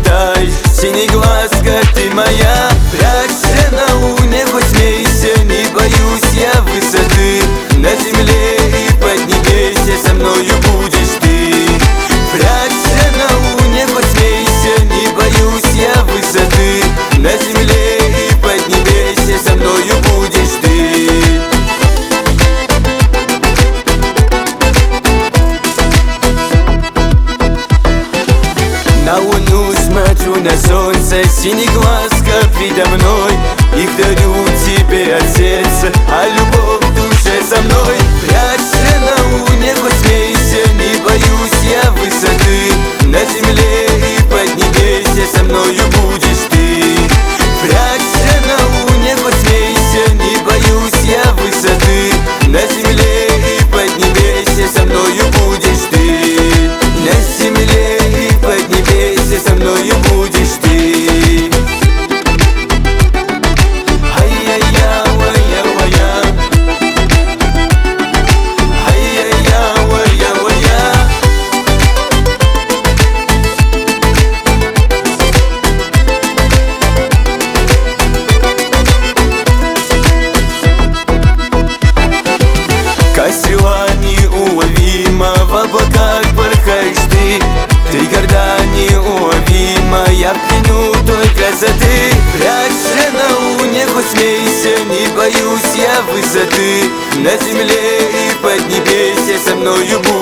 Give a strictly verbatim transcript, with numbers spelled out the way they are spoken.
летаешь, синеглазка ты моя. Прячься на луне, хоть смейся, не боюсь я высоты. На земле и поднебесье со мною будешь ты. Прячься на луне, хоть смейся, не боюсь я высоты. На земле и поднебесье со мною будешь ты. На луну смотрю, на солнце, синеглазка передо мной. Их дарю тебе от сердца, а любовь в душе со мной. Прячься на луне, хоть смейся, не боюсь я высоты. На земле и поднебесье со мною будешь ты. Прячься на луне, хоть смейся, не боюсь я высоты. На земле и поднебесье со мною будешь ты. На земле и поднебесье со мною будешь ты. Красива неуловима, в облаках порхаешь ты. Ты горда неуловима, я в плену той красоты. Прячься на луне, хоть смейся, не боюсь я высоты. На земле и поднебесье со мною будешь.